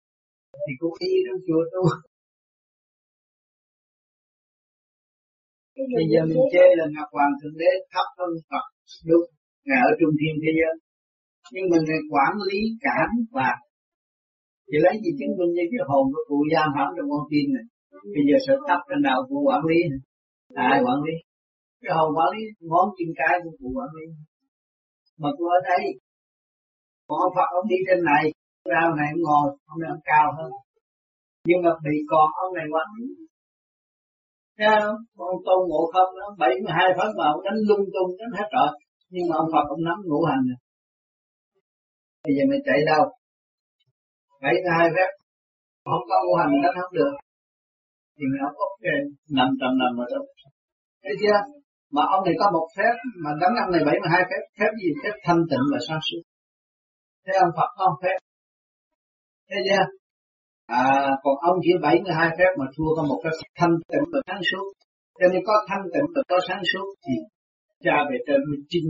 Thì cũng y trong chùa tu. Bây giờ mình chê là Ngọc Hoàng Thượng Đế thấp hơn Phật, đúng, Ngài ở trung thiên thế giới. Nhưng mình là quản lý cảm và thì lấy gì chứng minh như cái hồn của cụ giam hãm trong con tim này. Bây giờ sẽ thấp trên đầu cụ quản lý này. Ai quản lý? Cái hồn quản lý ngón chân cái của cụ quản lý. Mà cụ ở đây, còn ông Phật ông đi trên này, ra này ông ngồi, ông này ông cao hơn. Nhưng mà bị còn ông này quản lý. Thấy không? Con Tôn Ngộ Không đó, 72 pháp mà ông đánh lung tung đánh hết rồi. Nhưng mà ông Phật ông nắm ngũ hành này. Bây giờ mày chạy đâu? 72 phép. Không có ngũ hành đánh không được. Thì mày không ok, 500 năm rồi đó. Thấy chưa? Mà ông này có một phép, mà đánh ông này 72 phép. Phép gì? Phép thanh tịnh và sáng suốt. Thế ông Phật có một phép. Thấy chưa? Còn ông chỉ 72 phép mà thua có một cái thanh tịnh và sáng suốt. Cho nên có thanh tịnh và có sáng suốt thì cha về trên mới chính.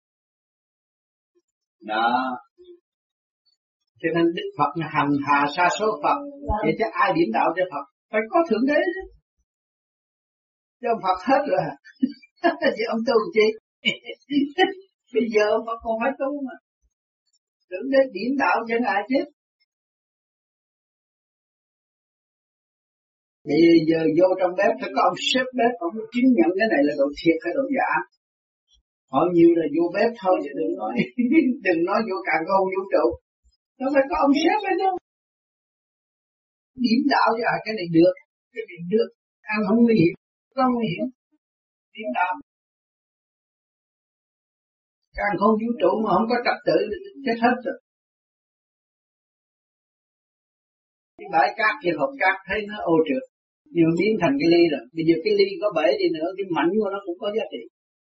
Đó. Cho nên Đức Phật hành hà sa số Phật để cho ai điểm đạo cho Phật. Phải có Thượng Đế chứ. Chứ ông Phật hết rồi. Chứ ông tu chi? Bây giờ ông Phật còn phải tu mà. Thượng Đế điểm đạo cho ai chứ. Bây giờ vô trong bếp phải có ông sếp bếp, ông chứng nhận cái này là độ thiệt hay độ giả. Họ nhiều là vô bếp thôi chứ đừng nói đừng nói vô càng không vũ trụ. Nó phải có ông sếp hết đâu. Điểm đạo cho cái này được, cái này được, ăn không nguy hiểm, không nguy hiểm. Điểm đạo. Càng không vũ trụ mà không có trật tự chết hết rồi. Cái bãi cát kia hộp cát thấy nó ô trượt. Nhưng biến thành cái ly rồi. Bây giờ cái ly có bể đi nữa, cái mảnh của nó cũng có giá trị.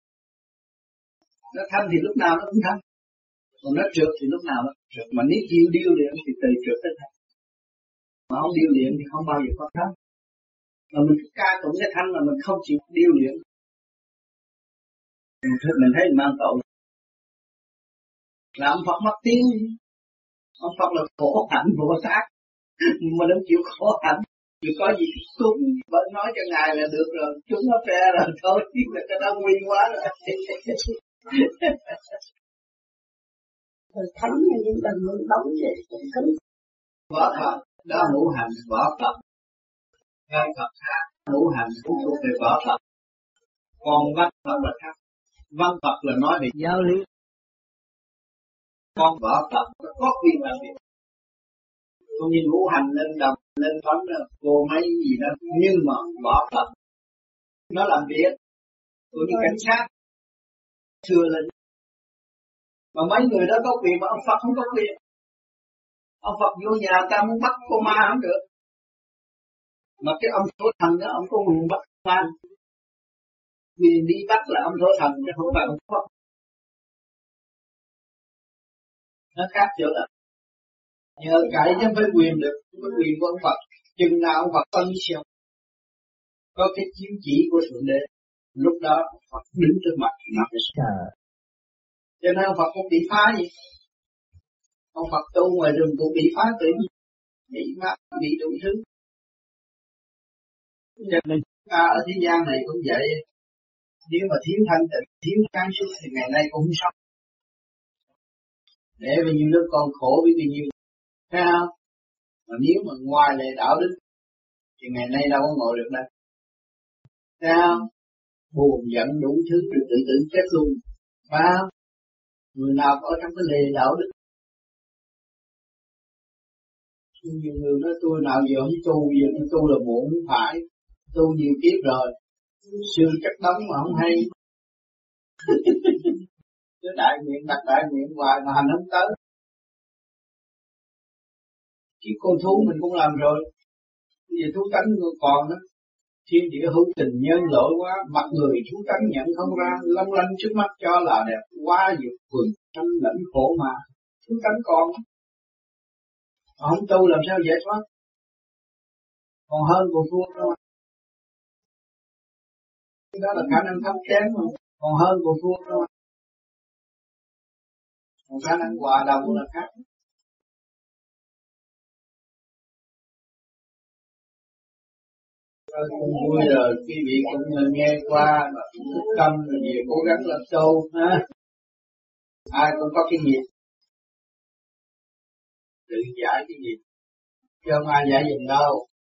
Nó thanh thì lúc nào nó cũng thanh. Còn nó trượt thì lúc nào nó trượt. Mà nếu chịu điêu luyện thì từ trượt tới thanh. Mà không điêu luyện thì không bao giờ có thanh. Mà mình ca tụng cái thanh mà mình không chịu điêu luyện. Mình thấy mình mang tội. Là ông Phật mất tiếng. Ông Phật là khổ hạnh Bồ Tát. Mà nó chịu khổ hạnh. Chứ có gì cúng vẫn nói cho Ngài là được rồi. Chúng nó phe rồi thôi. Là cái đó nguy quá rồi. Rồi thánh như những bằng bóng rồi cũng cấm. Võ Phật. Đó ngũ hành võ Phật. Ngay Phật khác. Ngũ hành cũng thuộc về võ Phật. Còn văn Phật là khác. Văn Phật là nói về giáo lý. Con võ Phật có quyền làm việc. Không như ngũ hành lên đồng, lên phấn, cô mấy gì đó. Nhưng mà võ Phật nó làm việc. Cũng như cảnh sát thưa lên. Mà mấy người đó có quyền mà ông Phật không có quyền. Ông Phật vô nhà ta muốn bắt cô ma không được. Mà cái ông Thổ Thần đó ông có quyền bắt ma. Quyền đi bắt là ông Thổ Thần chứ không phải ông Phật. Nó khác chỗ đó. Nhờ cậy chứ không phải quyền được. Không phải quyền của ông Phật. Chừng nào ông Phật có mission. Có cái chiếu chỉ của Thượng Đế. Lúc đó Phật đứng trước mặt thì nó phải sợ. Cho nên ông Phật không bị phá gì. Ông Phật tu ngoài rừng cũng bị phá tự nhiên. Bị mắc, bị đủ thứ. Cho nên ở thế gian này cũng vậy. Nếu mà thiếu thanh tịnh, thiếu sáng suốt thì ngày nay cũng không sống. Để bao nhiêu đứa con khổ với bao nhiêu. Thấy không? Mà nếu mà ngoài lề đạo đức thì ngày nay đâu có ngồi được đâu. Thấy không? Buồn giận đủ thứ tự tử chết luôn. Phải không? Người nào ở trong cái lề đạo đức. Nhiều người nói tôi nào giờ không tu, giờ tôi tu là muộn không phải. Tu nhiều kiếp rồi. Xương chất đóng mà không hay. Chứ đại nguyện đặt đại nguyện hoài mà hành không tới. Chứ con thú mình cũng làm rồi. Bây giờ thú tánh còn đó. Thiên địa hữu tình nhân lỗi quá, mặt người thú tánh nhận không ra, long lanh trước mắt cho là đẹp, quá dược vườn tranh lãnh khổ mà. Thú tánh còn. Không tu làm sao dễ thoát. Còn hơn còn thua thôi. Đó là khả năng thấp kém mà. Còn hơn còn thua thôi. Còn khả năng hòa đồng là khác. Cũng vui rồi, quý vị cũng nghe qua và cũng thức tâm rồi nhiều cố gắng làm sâu ha. Ai cũng có cái nghiệp, tự giải cái nghiệp, chứ không ai giải giùm đâu.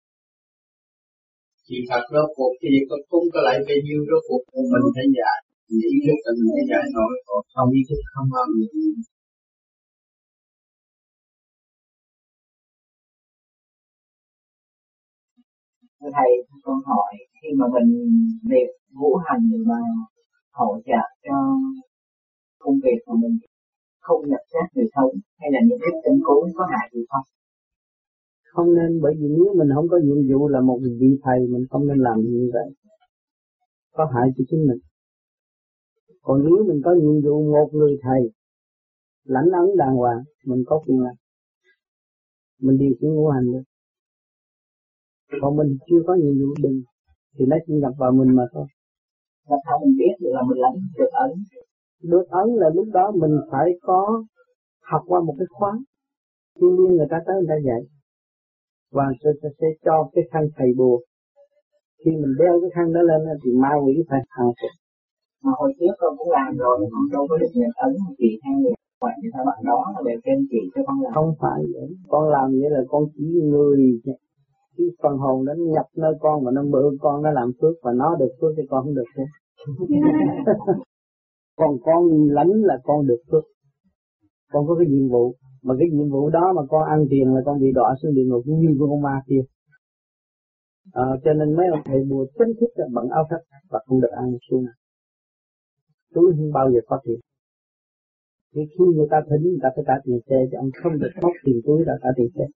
Chỉ Phật rốt cuộc thì có cúng có lại bao nhiêu rốt cuộc mình phải giải, ý thức là mình phải giải nổi, còn không ý thức không bao giờ. Thưa thầy, con hỏi khi mà mình việc ngũ hành mà hỗ trợ cho công việc của mình không nhập sát người sống hay là những cái tình cố có hại gì không? Không nên, bởi vì nếu mình không có nhiệm vụ là một vị thầy, mình không nên làm như vậy, có hại cho chính mình. Còn nếu mình có nhiệm vụ một người thầy lãnh ấn đàng hoàng, mình có quyền làm, mình điều khiển ngũ hành được. Còn mình chưa có nhiệm vụ đừng thì nó chỉ nhập vào mình mà thôi. Làm sao mình biết được là mình lãnh được ấn? Được ấn là lúc đó mình phải có học qua một cái khóa chuyên liên, người ta tới người ta dạy và sẽ cho cái khăn thầy bùa. Khi mình đeo cái khăn đó lên thì ma quỷ phải hàng phục. Mà hồi trước con cũng làm rồi, con đâu có được nhận ấn chị hay người ngoại người ta bạn đó là đều trên chị cho con làm. Không phải vậy, con làm vậy là con chỉ người cái phần hồn đó nhập nơi con và nó mượn con, nó làm phước và nó được phước thì con không được phước. Còn con lãnh là con được phước, con có cái nhiệm vụ, mà cái nhiệm vụ đó mà con ăn tiền là con bị đọa xuống địa ngục như con ma kia. Cho nên mấy ông thầy bùa chính thức là bận áo thắt và không được ăn xu nào, túi không bao giờ có tiền. Thì khi người ta thỉnh người ta phải trả tiền xe, chứ ông không được móc tiền túi ra trả tiền xe.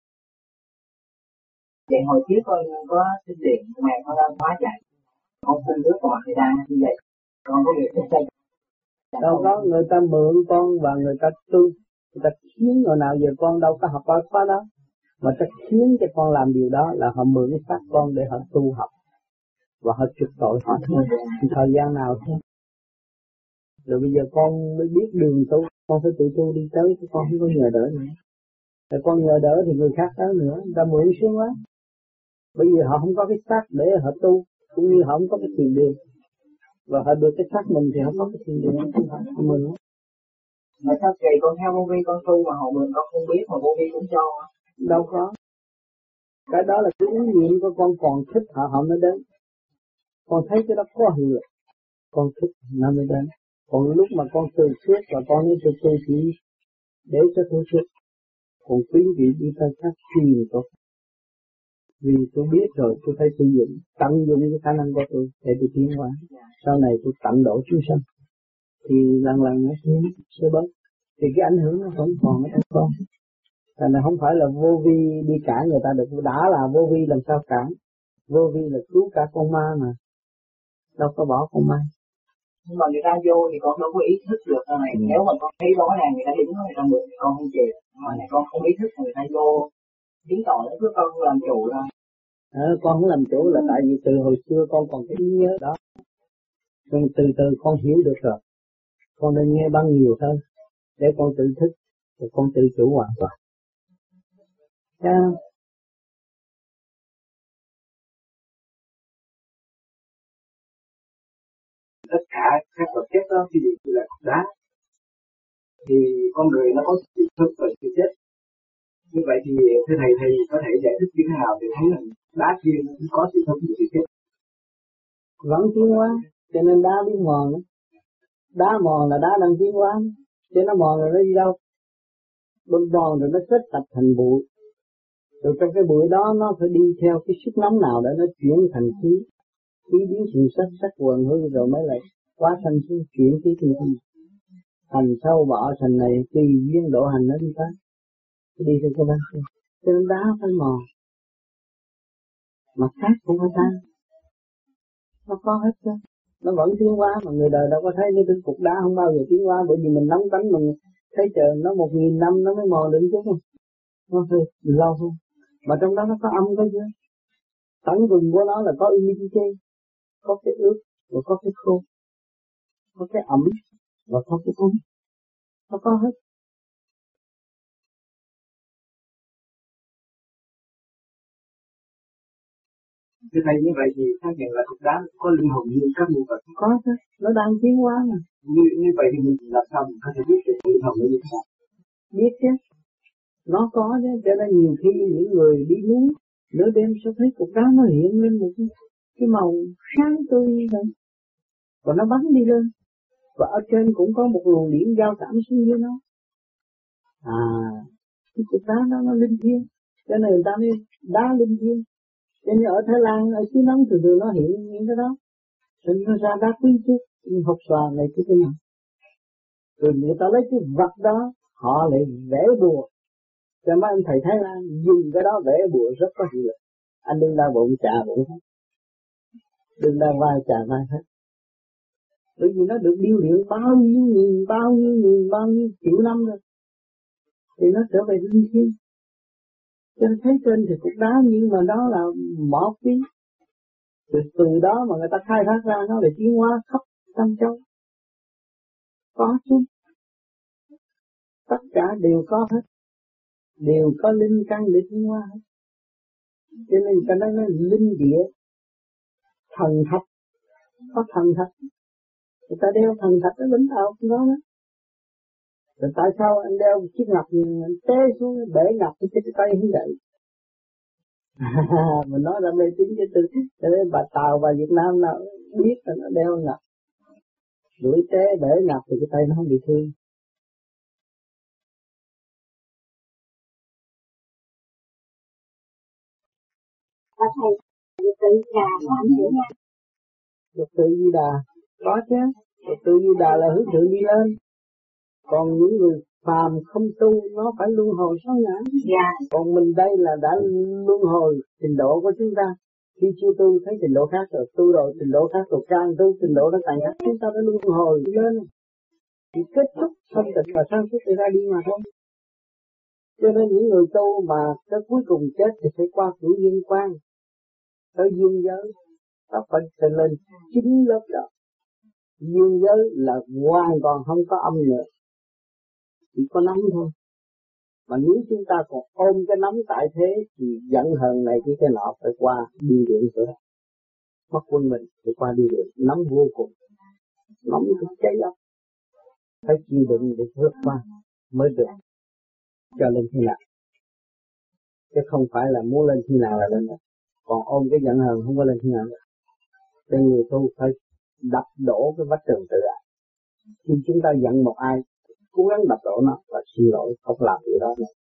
Vậy hồi trước con có xin điện mà con đang hóa chạy, con xin nước của người ta như vậy, con có việc xin xây. Đâu có, người ta mượn con và người ta tu, người ta khiến người nào giờ con đâu có học qua khóa đó, mà ta khiến cho con làm điều đó là họ mượn cái xác con để họ tu học và họ trục tội họ thôi. Thời gian nào thôi. Rồi bây giờ con mới biết đường tu, con phải tự tu đi tới, chứ con không có nhờ đỡ nữa. Rồi con nhờ đỡ thì người khác tới nữa, người ta mượn xuống quá. Bởi vì họ không có cái xác để họ tu, cũng như họ không có cái thiền đường. Và họ được cái xác mình thì họ có cái thiền đường của mình. Mà sao kỳ con theo vô vi con tu mà họ mượn con không biết mà vô vi cũng cho? Đâu có. Cái đó là cái ý niệm của con còn thích họ mới đến. Con thấy cái đó có hiệu lực, con thích nó mới đến. Còn lúc mà con từ suốt và con nói tôi chỉ để cho tôi suốt. Còn quý vị đi theo các chuyên tốt. Vì tôi biết rồi, tôi phải sử dụng, tận dụng cái khả năng của tôi để tôi tiến hóa. Sau này tôi tận độ chúng sanh. Thì lần nó sẽ bớt. Thì cái ảnh hưởng nó vẫn còn ở trong con. Thành ra không phải là vô vi đi cản người ta được. Đã là vô vi làm sao cản. Vô vi là cứu cả con ma mà. Đâu có bỏ con ma. Nhưng mà người ta vô thì con đâu có ý thức được đâu này. Nếu mà con thấy rõ ràng người ta đứng người ta mượn thì con không chịu. Mà này con không ý thức người ta vô. Chứng tỏ là cứ con làm chủ rồi. Con không làm chủ là tại vì từ hồi xưa con còn cái ý nhớ đó. Nên từ từ con hiểu được rồi. Con nên nghe băng nhiều hơn. Để con tự thức. Rồi con tự chủ hoàn toàn. Tất cả các vật chất đó khi gì là cục đá thì con người nó có sự thức và sự chết. Như vậy thì thưa thầy có thể giải thích như thế nào để thấy là đá kia nó có sự thức và sự chết? Vẫn tiến hóa, cho nên đá biết mòn. Đá mòn là đá đang tiến hóa, chứ nó mòn rồi nó đi đâu? Bên mòn rồi nó kết tập thành bụi. Rồi trong cái bụi đó nó phải đi theo cái sức nóng nào để nó chuyển thành khí. Khí biến thành sắc quần hư rồi mới lại quá sanh xuống chuyển khí thiên thiên. Thành sâu bọ thành này tùy duyên độ hành nó đi tới. Đi theo cái bác. Cho nên đá phải mòn. Mặt khác cũng phải tan. Nó có hết chứ. Nó vẫn tiến hóa mà người đời đâu có thấy cái cục đá không bao giờ tiến hóa, bởi vì mình nóng tánh mình thấy trời nó 1000 năm nó mới mòn được chứ không? Nó hơi lâu không? Mà trong đó nó có âm cái chứ. Tận cùng của nó là có humidity, có cái ướt và có cái khô, có cái ẩm và có cái ấm, nó có hết. Thế này như vậy thì xác nhận là cục đá có linh hồn như các mô Phật. Có chứ, nó đang tiến hóa mà. Như vậy thì mình làm sao mình có thể biết được linh hồn như thế nào? Biết chứ, nó có chứ, cho nên nhiều khi những người đi núi nửa đêm sẽ thấy cục đá nó hiện lên một cái màu sáng tươi như vậy, và nó bắn đi lên, và ở trên cũng có một luồng điện giao cảm xuống với nó. Cái cục đá đó nó linh thiêng, cho nên người ta mới đá linh thiêng. Cho nên ở Thái Lan, ở xứ nóng thường thường nó hiện những cái đó, nên nó ra đá quý chút, hộp xòa này cái nào. Rồi người ta lấy cái vật đó, họ lại vẽ bùa. Cho mấy anh thầy Thái Lan dùng cái đó vẽ bùa rất có hiệu lực. Anh đừng đau bụng chà bụng hết, đừng đau vai chà vai hết. Bởi vì nó được điêu luyện bao nhiêu triệu năm rồi, thì nó trở về linh thiêng. Cho nên thấy trên thì cục đá, nhưng mà đó là mỏ quý. Từ đó mà người ta khai thác ra nó để tiến hóa khắp tam châu. Có chứ, tất cả đều có hết, đều có linh căn để tiến hóa hết. Cho nên người ta nói nó linh địa, thần thạch, có thần thạch. Người ta đeo thần thạch ở Vĩnh Thọ cũng có đó. Rồi tại sao anh đeo một chiếc ngọc té xuống bể ngọc cái tay không vậy? Mình nói ra mê tín cái tư, cho nên bà Tàu và Việt Nam nào biết là nó đeo ngọc, đuổi té bể ngọc thì cái tay nó không bị thương. Thầy, tự trà của anh hiểu nha. Luật tự Di Đà có chứ, luật tự Di Đà là hướng thượng đi lên. Còn những người phàm không tu nó phải luân hồi 6 ngã. Dạ. Còn mình đây là đã luân hồi trình độ của chúng ta. Khi chưa tu thấy trình độ khác rồi, tu rồi trình độ khác rồi, càng tu trình độ nó càng khác, chúng ta phải luân hồi lên. Thì kết thúc thanh tịnh và sáng suốt để ra đi mà thôi. Cho nên những người tu mà tới cuối cùng chết thì phải qua cửu duyên quan, tới dương giới, nó phải lên 9 lớp đó. Dương giới là hoàn toàn không có âm nữa, chỉ có nắm thôi. Mà nếu chúng ta còn ôm cái nắm tại thế thì giận hờn này cái nọ phải qua đi điện nữa. Mất quân mình phải qua đi điện, nắm vô cùng, nắm cái cháy ốc, phải chịu đựng để vượt qua mới được cho lên thế nào. Chứ không phải là muốn lên thế nào là lên đó. Còn ôm cái giận hờn không có lên thế nào. Nên người tu phải đập đổ cái vách tường tự ái. Khi chúng ta giận một ai, cố gắng đập đổ nó và xin lỗi, không làm điều đó nữa.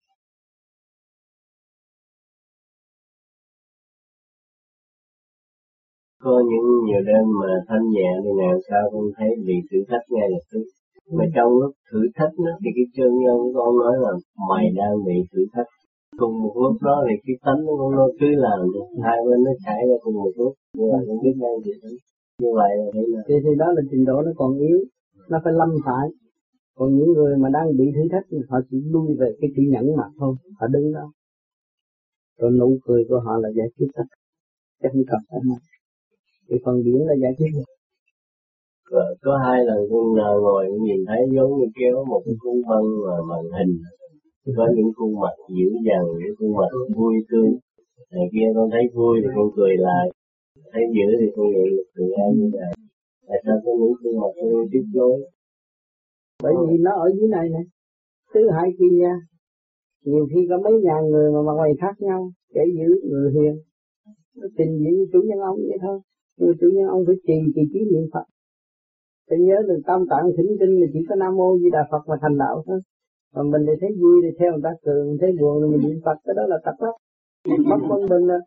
Có những nhiều đêm mà thanh nhẹ thì nào sao con thấy bị thử thách ngay lập tức. Mà trong lúc thử thách nó thì cái chân nhân của con nói là mày đang bị thử thách. Cùng một lúc đó thì cái tánh của nó cứ làm được, hai bên nó xảy ra cùng một lúc. Như vậy không biết đang gì hết. Như vậy là thế nào? Thì đó là trình độ nó còn yếu, nó phải lâm phải. Còn những người mà đang bị thử thách họ chỉ lui về cái kỹ nhẫn mà thôi, họ đứng đó. Rồi nụ cười của họ là giải quyết tất cả. Chắc không cần phải nói. Cái phần điển là giải quyết được. Có 2 lần con ngồi nhìn thấy giống như kéo một cái khuôn băng mà màn hình. Có những khuôn mặt dữ dằn, những khuôn mặt vui tươi. Này kia con thấy vui thì con cười lại. Thấy dữ thì con nghĩ là cười ai như vậy. Tại sao có những khuôn mặt con tiếp nối? Bởi vì nó ở dưới này nè, tứ hải kỳ nha. Nhiều khi có mấy ngàn người mà ngoài khác nhau, kẻ dữ người hiền. Nó trình diễn chủ nhân ông vậy thôi. Nhưng chủ nhân ông phải trì trí niệm Phật. Phải nhớ được tam tạng thỉnh kinh là chỉ có Nam Mô Di Đà Phật mà thành đạo thôi. Mà mình thì thấy vui thì theo người ta cười, mình thấy buồn thì mình niệm Phật, cái đó là tập lắm. Mất quân bình rồi.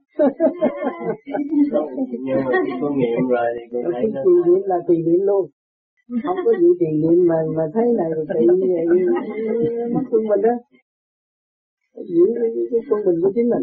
Nhưng mà khi có nghiệm rồi thì con thấy nó... Trì niệm là trì niệm luôn. Không có vụ trì niệm mà thấy này thì mất quân bình đó. Giữ cái quân bình của chính mình.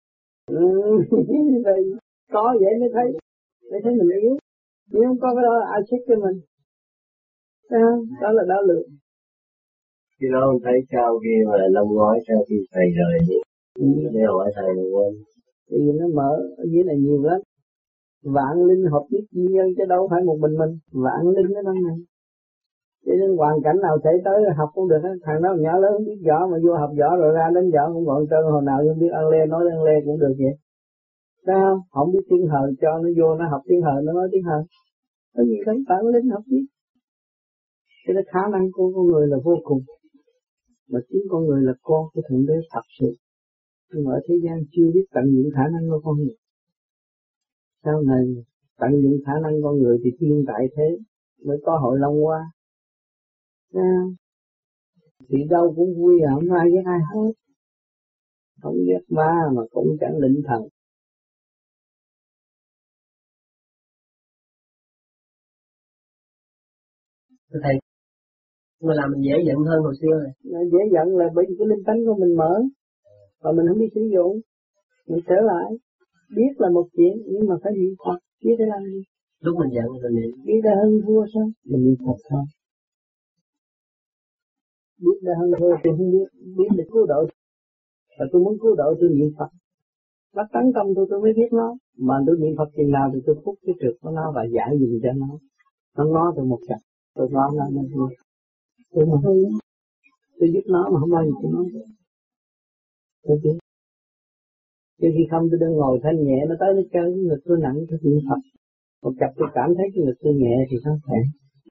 Rồi có vậy mới thấy mình yếu. Nếu không có cái đó ai check cho mình. Đó là đo lượng. Khi đó ông thấy sau khi mà năm ngoái sau khi thầy rời thì để hỏi thầy là quên. Thì nó mở ở dưới này nhiều lắm. Vạn linh hợp nhất duy nhân chứ đâu phải một mình. Vạn linh ở trong này. Cho nên hoàn cảnh nào xảy tới học cũng được. Thằng đó nhỏ lớn biết võ mà vô học võ rồi ra đến võ cũng gọn trơn. Hồi nào không biết ăn lê nói ăn lê cũng được vậy. Sao? Không biết tiếng hờ cho nó vô nó học tiếng hờ, nó nói tiếng hờ. Có gì đâu, bản lĩnh học biết. Cái đó khả năng của con người là vô cùng. Mà chính con người là con của Thượng Đế thật sự. Nhưng mà ở thế gian chưa biết tận dụng khả năng của con người. Sau này tận dụng khả năng con người thì thiên tại thế mới có hội long qua. Thì đâu cũng vui không ai với ai hết. Không ghét ma mà cũng chẳng định thần. Thầy, mà làm mình dễ giận hơn hồi xưa rồi. Dễ giận là bởi vì cái linh tánh của mình mở, và mình không biết sử dụng. Mình trở lại, biết là một chuyện, nhưng mà phải niệm Phật, biết để làm gì? Lúc mình giận rồi niệm. Biết đã hơn thua sao? Mình niệm Phật thôi. Biết đã hơn thua thì không biết để cứu độ. Và tôi muốn cứu độ tôi niệm Phật. Nó tấn công tôi mới biết nó. Mà tôi niệm Phật chừng nào thì tôi phúc cái trượt của nó và giải dùm cho nó. Nó ngó tôi một trận, tôi ngó nó vui. Tôi mà hơi tôi giúp nó mà không bao giờ tôi nói. Tôi biết. Chứ khi không tôi đang ngồi thanh nhẹ, nó tới nó chơi cái ngực tôi nặng tôi niệm Phật. Một cặp tôi cảm thấy cái ngực tôi nhẹ thì nó khỏe.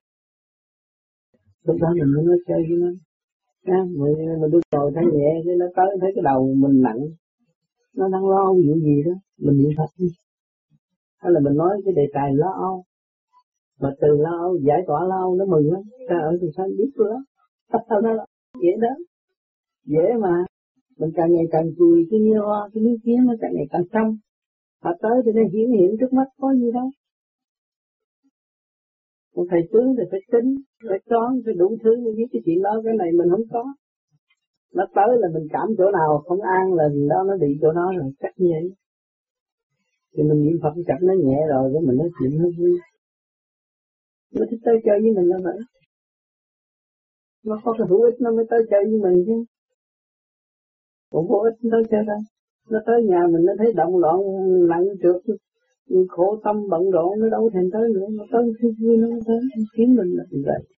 Lúc đó mình mới nói chơi với nó. Mình tôi ngồi thanh nhẹ, cái nó tới thấy cái đầu mình nặng. Nó đang lo vụ gì đó, mình niệm Phật đi. Hay là mình nói cái đề tài lo âu. Mà từ lo âu, giải tỏa lo âu nó mừng lắm. Ta ở từ sao biết tôi đó. Sao nó dễ đó. Dễ mà. Mình càng ngày càng chùi cái miếng kia nó càng ngày càng trong. Họ tới thì nó hiện trước mắt có gì đâu. Một thầy tướng thì phải tính, phải toán, phải đủ thứ để biết cái chuyện đó, cái này mình không có. Nó tới là mình cảm chỗ nào không an là đó nó bị chỗ đó rồi, chắc như vậy. Thì mình niệm Phật chặt nó nhẹ rồi, cái mình nói chuyện nó vui. Nó thích tới chơi với mình là vậy. Nó có cái hữu ích nó mới tới chơi với mình chứ. Còn vô ích nó tới chơi đâu. Nó tới nhà mình nó thấy động loạn nặng trượt, khổ tâm bận rộn nó đâu thèm tới nữa. Nó tới khi vui nó tới, khiến mình là vậy.